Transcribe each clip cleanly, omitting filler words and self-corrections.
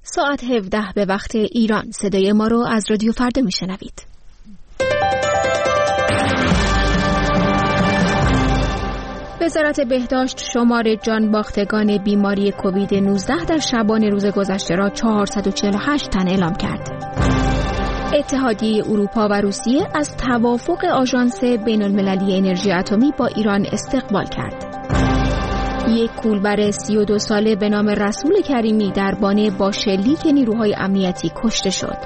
ساعت 17 به وقت ایران. صدای ما رو از رادیو فردا میشنوید. وزارت بهداشت شمار جانباختگان بیماری کووید 19 در شبان روز گذشته را 448 تن اعلام کرد. اتحادیه اروپا و روسیه از توافق آژانس بین‌المللی انرژی اتمی با ایران استقبال کرد. یک کولبر 32 ساله به نام رسول کریمی در بانه با شلیک نیروهای امنیتی کشته شد.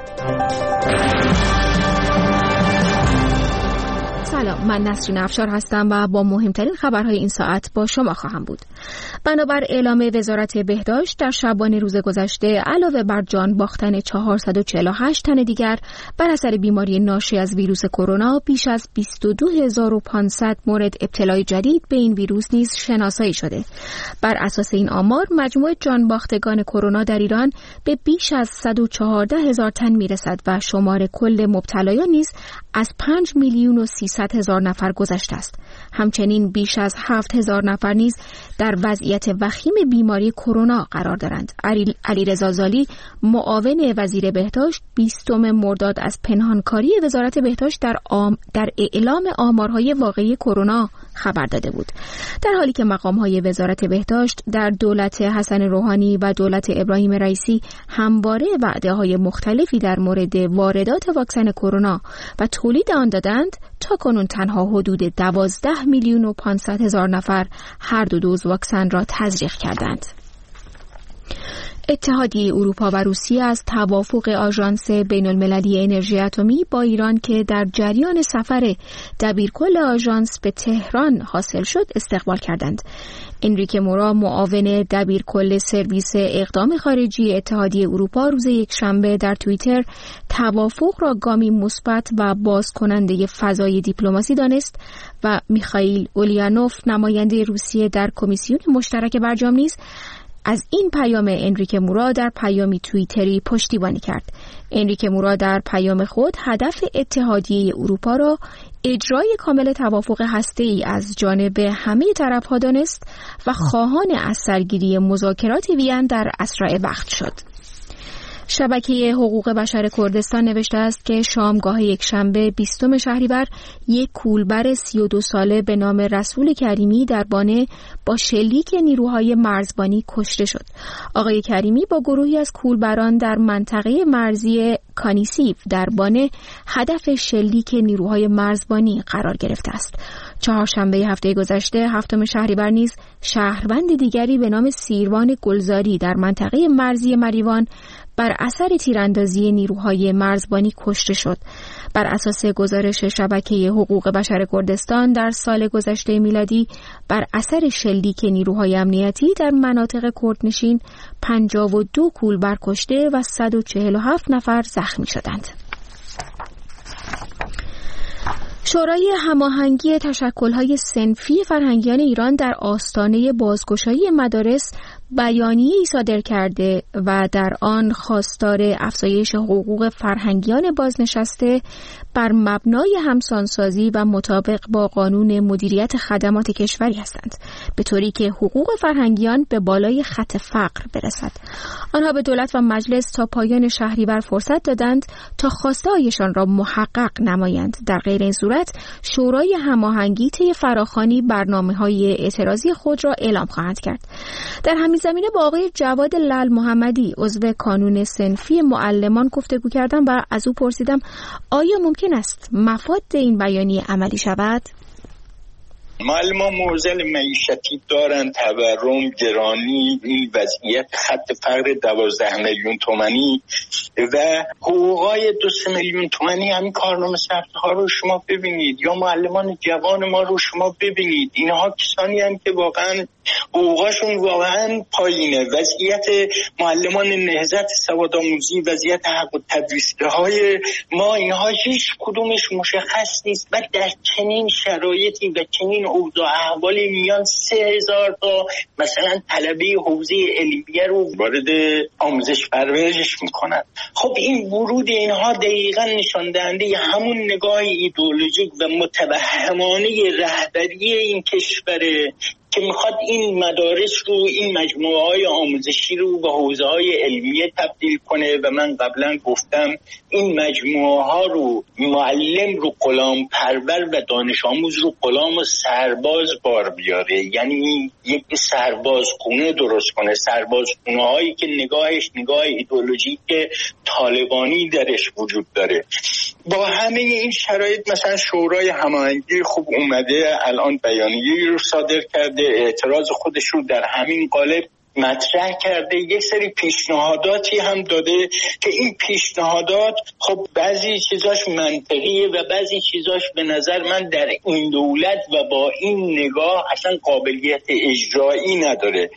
سلام، من نسرین افشار هستم و با مهمترین خبرهای این ساعت با شما خواهم بود. بنابر اعلام وزارت بهداشت در شبان روز گذشته علاوه بر جان باختن 448 تن دیگر بر اثر بیماری ناشی از ویروس کرونا، بیش از 22500 مورد ابتلای جدید به این ویروس نیز شناسایی شده. بر اساس این آمار مجموع جان باختگان کرونا در ایران به بیش از 114,000 تن میرسد و شمار کل مبتلایان نیز از 5,300,000 نفر گذشته است. همچنین بیش از 7,000 نفر نیز در وضعیت وخیم بیماری کرونا قرار دارند. علیرضا زالی معاون وزیر بهداشت 20 مرداد از پنهانکاری وزارت بهداشت در اعلام آمارهای واقعی کرونا خبر داده بود، در حالی که مقام‌های وزارت بهداشت در دولت حسن روحانی و دولت ابراهیم رئیسی همواره وعده‌های مختلفی در مورد واردات واکسن کرونا و تولید آن دادند. تا کنون تنها حدود 12,500,000 نفر هر دو دوز واکسن را تزریق کردند. اتحادیه اروپا و روسیه از توافق آژانس بین‌المللی انرژی اتمی با ایران که در جریان سفر دبیرکل آژانس به تهران حاصل شد استقبال کردند. انریکه مورا معاون دبیرکل سرویس اقدام خارجی اتحادیه اروپا روز یکشنبه در توییتر توافق را گامی مثبت و بازکننده فضای دیپلماسی دانست و میخائیل اولیانوف نماینده روسیه در کمیسیون مشترک برجام نیز از این پیام انریکه مورا در پیامی توییتری پشتیبانی کرد. انریکه مورا در پیام خود هدف اتحادیه اروپا را اجرای کامل توافق هسته‌ای از جانب همه طرف‌ها دانست و خواهان از سرگیری مذاکرات وین در اسرع وقت شد. شبکه حقوق بشر کردستان نوشته است که شامگاه یکشنبه 20 شهریور یک کولبر 32 ساله به نام رسول کریمی در بانه با شلیک نیروهای مرزبانی کشته شد. آقای کریمی با گروهی از کولبران در منطقه مرزی کانیسیف در بانه هدف شلیک نیروهای مرزبانی قرار گرفته است. چهارشنبه هفته گذشته 7 شهریور نیز شهروند دیگری به نام سیروان گلزاری در منطقه مرزی مریوان بر اثر تیراندازی نیروهای مرزبانی کشته شد. بر اساس گزارش شبکه حقوق بشر کردستان در سال گذشته میلادی بر اثر شلیک نیروهای امنیتی در مناطق کردنشین 52 کولبر کشته و 147 نفر زخمی شدند. شورای هماهنگی تشکل‌های صنفی فرهنگیان ایران در آستانه بازگشایی مدارس بیانیه‌ای صادر کرده و در آن خواستار افزایش حقوق فرهنگیان بازنشسته بر مبنای همسانسازی و مطابق با قانون مدیریت خدمات کشوری هستند، به طوری که حقوق فرهنگیان به بالای خط فقر برسد. آنها به دولت و مجلس تا پایان شهریور فرصت دادند تا خواسته‌هایشان را محقق نمایند. در غیر این صورت شورای هماهنگی طی فراخوانی برنامه‌های اعتراضی خود را اعلام خواهد کرد. در همین زمینه با آقای جواد لعل محمدی عضو کانون صنفی معلمان گفتگو کردم و از او پرسیدم آیا ممکن است مفاد این بیانیه عملی شود؟ معلمان معضل معیشتی دارن، تورم، گرانی، این وضعیت خط فقر 12 میلیون تومانی و حقوقای 2 میلیون تومانی. همین کارنامه ثبت‌ها رو شما ببینید یا معلمان جوان ما رو شما ببینید. اینها کسانی هستند که واقعا حقوقاشون واقعا پایینه. وضعیت معلمان نهضت سوادآموزی، وضعیت حق و تدریسگاه‌های ما، اینها هیچ کدومش مشخص نیست و در چنین شرایطی و چنین اوضاع احوالی میان 3,000 تا مثلا طلبه حوزه علمیه رو وارد آموزش پرورش میکنن. خب این ورود اینها دقیقاً نشان دهنده همون نگاه ایدئولوژیک و متوهمانه رهبری این کشوره که میخواد این مدارس رو، این مجموعه‌های آموزشی رو به حوزه‌های علمیه تبدیل کنه و من قبلا گفتم این مجموعه‌ها رو معلم رو غلام پرور و دانش آموز رو غلام و سرباز بار بیاره، یعنی یک سربازخونه درست کنه، سربازخونه هایی که نگاهش نگاه ایدئولوژیک طالبانی درش وجود داره. با همه این شرایط مثلا شورای هماهنگی خوب اومده الان بیانیه‌ای رو صادر کرده، اعتراض خودش رو در همین قالب مطرح کرده، یک سری پیشنهاداتی هم داده که این پیشنهادات خب بعضی چیزاش منطقیه و بعضی چیزاش به نظر من در این دولت و با این نگاه اصلا قابلیت اجرایی نداره.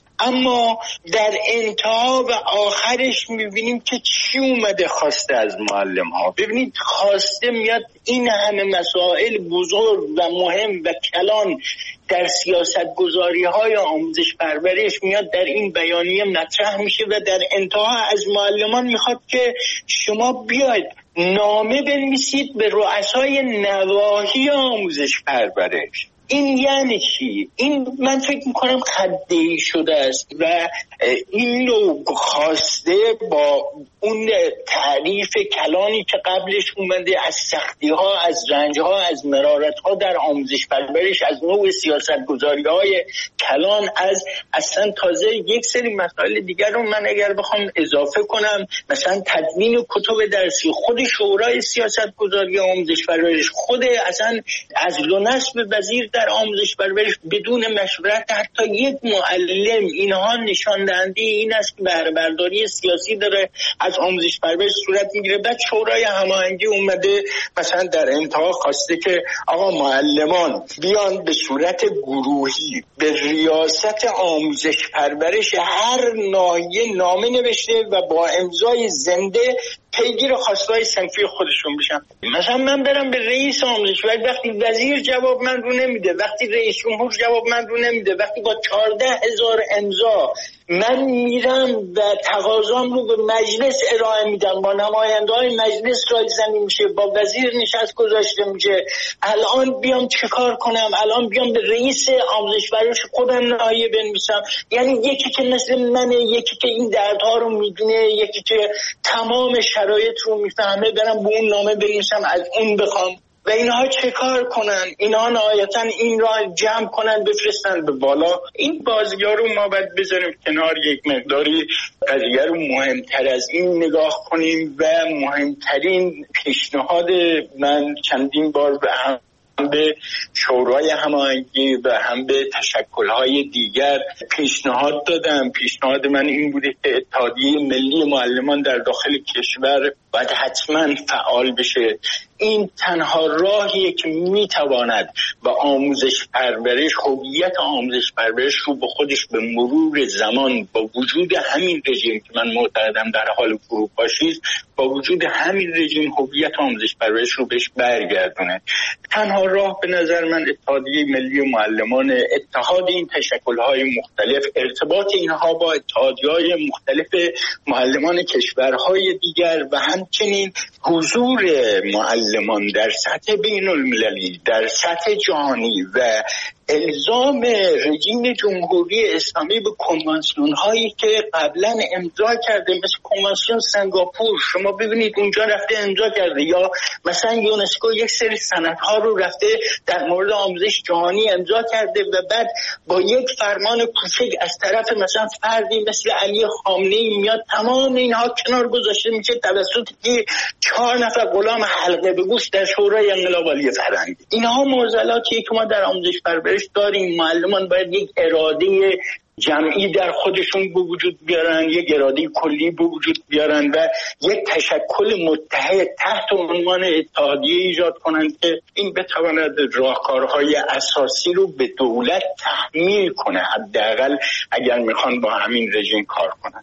اما در انتها و آخرش میبینیم که چی اومده خواسته از معلم ها. ببینید خواسته میاد این همه مسائل بزرگ و مهم و کلان در سیاست گذاری های آموزش پرورش میاد در این بیانیه مطرح میشه و در انتها از معلمان میخواد که شما بیاید نامه بنویسید به رؤسای نواحی آموزش پرورش. این یعنی چی؟ این من فکر میکنم خدایی شده است و این نوع خواسته با اون تعریف کلانی که قبلش اومده از سختی ها، از رنج ها، از مرارت ها در آموزش پرورش، از نوع سیاست گذاری های کلان، از اصلا تازه یک سری مسائل دیگر رو من اگر بخوام اضافه کنم، مثلا تدوین کتب درسی، خود شورای سیاست گذاری آموزش پرورش، خود اصلا از نصب وزیر در آموزش پرورش بدون مشورت حتی یک معلم، اینها نشان دهنده این است که بهره برداری سیاسی داره از آموزش پرورش صورت میگیره. بعد شورای هماهنگی اومده مثلا در انتها خواسته که آقا معلمان بیان به صورت گروهی به ریاست آموزش پرورش هر ناحیه نامه نوشته و با امضای زنده پیگیر خواستهای صنفی خودشون بشن. مثلا من برم به رئیس آموزش وقتی وزیر جواب من رو نمیده، وقتی رئیس جمهور جواب من رو نمیده، وقتی با 14,000 امضا من میرم و تقاضام رو به مجلس ارائه میدم، با نماینده‌های مجلس رایزنی میشه، با وزیر نشست گذاشته میشه، الان بیام چیکار کنم؟ الان بیام به رئیس آموزش پرورش خودم نامه بنویسم؟ یعنی یکی که مثل منه، یکی که این دردها رو میدونه، یکی که تمام شرایط رو میفهمه، برم به اون نامه بنویسم، از اون بخوام و اینها چه کار کنن؟ اینها نهایتاً این را جمع کنن بفرستن به بالا. این بازی‌ها رو ما باید بذاریم کنار، یک مقداری قضیه رو مهمتر از این نگاه کنیم و مهمترین پیشنهاد من چندین بار به شورای هماهنگی و هم به تشکل‌های دیگر پیشنهاد دادم. پیشنهاد من این بوده که اتحادیه ملی معلمان در داخل کشور باید حتما فعال بشه. این تنها راهیه که میتواند به آموزش پرورش، هویت آموزش پرورش رو به خودش به مرور زمان با وجود همین رژیم که من معتقدم در حال فروپاشی است، با وجود همین رژیم هویت آموزش پرورش رو بهش برگردونه. تنها راه به نظر من اتحادیه ملی معلمان، اتحاد این تشکل‌های مختلف، ارتباط اینها با اتحادیه‌های مختلف معلمان کشورهای دیگر و همچنین حضور معلمان در سطح بین المللی، در سطح جهانی و الزام رژیم جمهوری اسلامی به کنوانسیون هایی که قبلا امضا کرده، مثل کنوانسیون سنگاپور، شما ببینید اونجا رفته امضا کرده، یا مثلا یونسکو یک سری سندها رو رفته در مورد آموزش جهانی امضا کرده و بعد با یک فرمان کوچک از طرف مثلا فردی مثل علی خامنه‌ای میاد تمام اینها کنار گذاشته میشه توسط 4 نفر غلام حلقه به گوش در شورای انقلاب عالی فرهنگی. اینها معضلاتیه که ما در آموزش پرورش داریم. معلمان باید یک اراده جمعی در خودشون به وجود بیارن، یک اراده کلی به وجود بیارن و یک تشکل متحد تحت عنوان اتحادیه ایجاد کنن که این بتواند راهکارهای اساسی رو به دولت تحمیل کنه، حداقل اگر میخوان با همین رژیم کار کنن.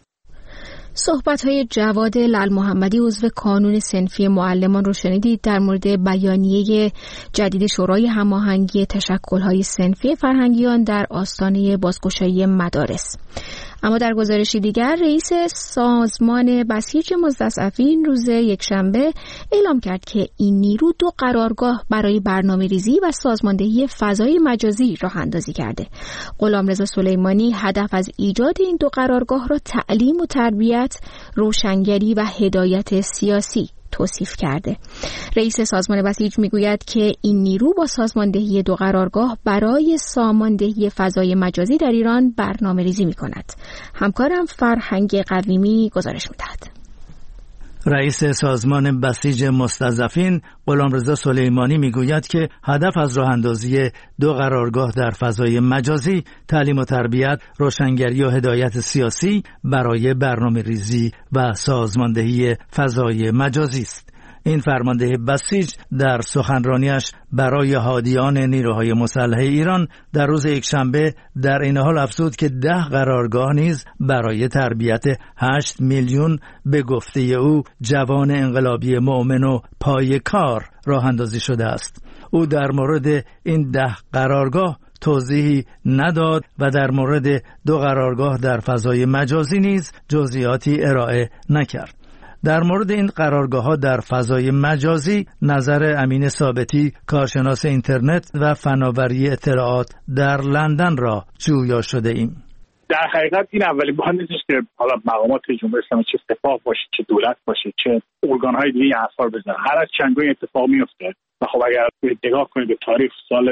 صحبت‌های جواد لال محمدی عضو کانون صنفی معلمان رو شنیدید در مورد بیانیه جدید شورای هماهنگی تشکل‌های صنفی فرهنگیان در آستانه بازگشایی مدارس. اما در گزارشی دیگر رئیس سازمان بسیج مستضعفین روز یکشنبه اعلام کرد که این نیرو 2 قرارگاه برای برنامه‌ریزی و سازماندهی فضای مجازی راه اندازی کرده. غلامرضا سلیمانی هدف از ایجاد این 2 قرارگاه را تعلیم و تربیت، روشنگری و هدایت سیاسی توصیف کرده. رئیس سازمان بسیج میگوید که این نیرو با سازماندهی 2 قرارگاه برای ساماندهی فضای مجازی در ایران برنامه‌ریزی می‌کند. همکارم فرهنگ قویمی گزارش می‌دهد. رئیس سازمان بسیج مستضعفین غلامرضا سلیمانی میگوید که هدف از راه اندازی 2 قرارگاه در فضای مجازی تعلیم و تربیت، روشنگری و هدایت سیاسی برای برنامه‌ریزی و سازماندهی فضای مجازی است. این فرمانده بسیج در سخنرانیش برای هادیان نیروهای مسلح ایران در روز یکشنبه در این حال افزود که 10 قرارگاه نیز برای تربیت 8 میلیون به گفته او جوان انقلابی مؤمن و پایه‌کار راه اندازی شده است. او در مورد این 10 قرارگاه توضیحی نداد و در مورد 2 قرارگاه در فضای مجازی نیز جزئیاتی ارائه نکرد. در مورد این قرارگاه‌ها در فضای مجازی نظر امین ثابتی، کارشناس اینترنت و فناوری اطلاعات در لندن را جویا شده ایم. در حقیقت این اولین بار نیستش که حالا مقامات جمهوری اسلامی چه سپاه باشه، چه دولت باشه، چه ارگان‌های دیگه این حرفا رو بزنن. هر از چند این اتفاق میفته. و خب اگر نگاه کنید به تاریخ سال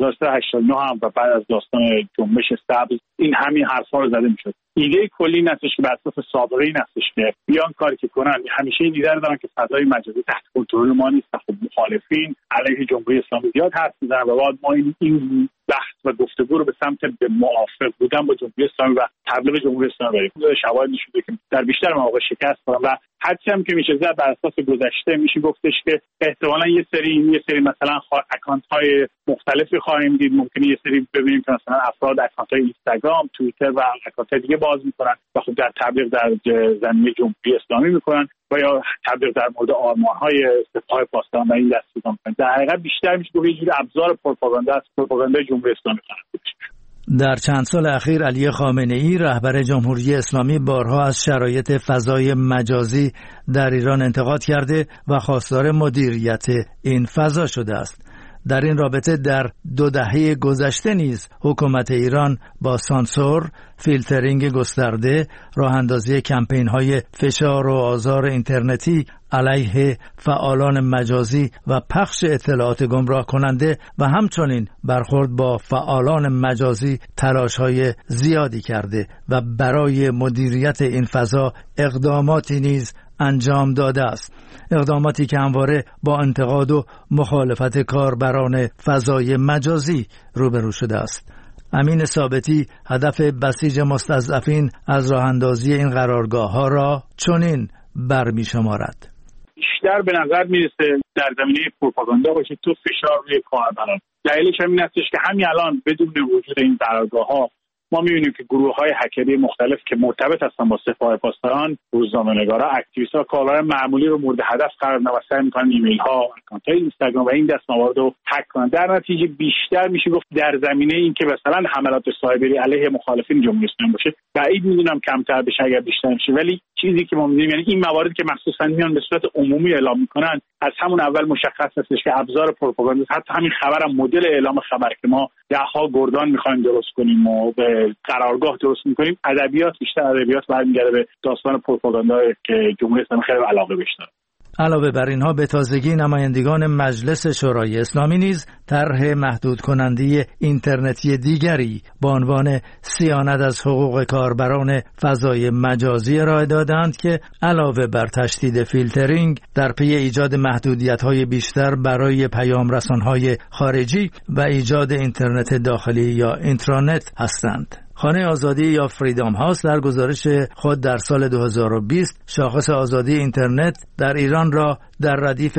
1389 هم و بعد از داستان جنبش سبز این همین حرفا رو زده میشد. ایده کلی این هستش که بر اساس سابقه این هستش که بیان کاری که کنن همیشه این ایده رو دارن که فضای مجازی تحت کنترل ما نیست. خب مخالفین علیه جمهوری اسلامی زیاد حرف میزنن و بعد ما این بحث و گفتگو رو به سمت به موافق بودن با جمهوری اسلامی و تبلیغ جمهوری اسلامی بریم. شواهد نشون میده که در بیشتر مواقع شکست خوردن و حدی هم که میشه زد بر اساس گذشته میشه گفتش که احتمالاً یه سری مثلا اکانت‌های مختلفی خواهیم دید. ممکنه یه سری ببینیم که مثلا افراد اکانت‌های اینستاگرام، توییتر و اکانت‌های دیگه باز میکنن و خب در تبلیغ در زمینه جمهوری اسلامی میکنن و یا تبلیغ در مورد آرمان‌های سپاه پاسداران و این دستگاه میکنن. در حقیقت بیشتر میشه گفت یه جور ابزار پروپاگاندا است، پروپاگاندای جمهوری اسلامی خواهد. در چند سال اخیر علی خامنه‌ای رهبر جمهوری اسلامی بارها از شرایط فضای مجازی در ایران انتقاد کرده و خواستار مدیریت این فضا شده است. در این رابطه در 2 دهه گذشته نیز حکومت ایران با سانسور، فیلترینگ گسترده، راه اندازی کمپین‌های فشار و آزار اینترنتی علیه فعالان مجازی و پخش اطلاعات گمراه کننده و همچنین برخورد با فعالان مجازی تلاش‌های زیادی کرده و برای مدیریت این فضا اقداماتی نیز انجام داده است. اقداماتی که همواره با انتقاد و مخالفت کاربران فضای مجازی روبرو شده است. امین ثابتی هدف بسیج مستضعفین از راه اندازی این قرارگاه‌ها را چنین برمی شمارد. بیشتر به نظر میرسه در زمینه پروپاگاندا باشه تو فشار روی کاربران. دلیلش همین هستش که همین الان بدون وجود این قرارگاه‌ها ما می‌بینیم که گروه‌های هکری مختلف که مرتبط هستن با سپاه پاسداران، روزنامه‌نگارا، اکتیویست‌ها، کاربران معمولی رو مورد هدف قرار میدن و سعی می‌کنن ایمیل‌ها، اکانت‌های اینستاگرام و این دست موارد رو هک کنن. در نتیجه بیشتر میشه گفت در زمینه این که مثلا حملات سایبری علیه مخالفین جمهوری اسلامی باشه بعید می‌دونم کمتر بشه اگر بیشتر بشه. ولی چیزی که ما می‌بینیم یعنی این مواردی که مخصوصا میان به صورت عمومی اعلام می‌کنن از همون اول مشخص هستش که ابزار پروپاگاندا. حتی همین خبرم مدل اعلام خبر که ما ده‌ها گردان می‌خوایم درست کنیم و به قرارگاه درست می‌کنیم، ادبیات بیشتر ادبیات برمیگرده به داستان پروپاگاندا که جمهوری اسلامی خیلی علاقه بهش داره. علاوه بر اینها به تازگی نمایندگان مجلس شورای اسلامی نیز طرح محدود کننده اینترنتی دیگری با عنوان صیانت از حقوق کاربران فضای مجازی ارائه دادند که علاوه بر تشدید فیلترینگ در پی ایجاد محدودیت‌های بیشتر برای پیام رسان‌های خارجی و ایجاد اینترنت داخلی یا اینترانت هستند. خانه آزادی یا فریدام هاوس در گزارش خود در سال 2020 شاخص آزادی اینترنت در ایران را در ردیف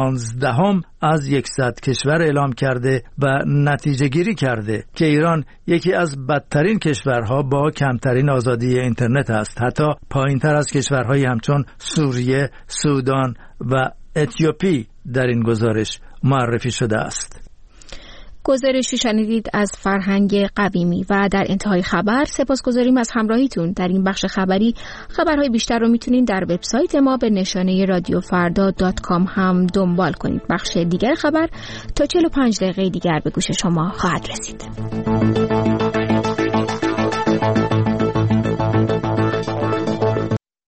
15 از 100 کشور اعلام کرده و نتیجه گیری کرده که ایران یکی از بدترین کشورها با کمترین آزادی اینترنت است، حتی پایینتر از کشورهای همچون سوریه، سودان و اتیوپی در این گزارش معرفی شده است. گزارشی شنیدید از فرهنگ قویمی و در انتهای خبر سپاسگزاریم از همراهیتون. در این بخش خبری خبرهای بیشتر رو میتونین در وبسایت ما به نشانه radiofarda.com هم دنبال کنید. بخش دیگر خبر تا 45 دقیقه دیگر به گوش شما خواهد رسید.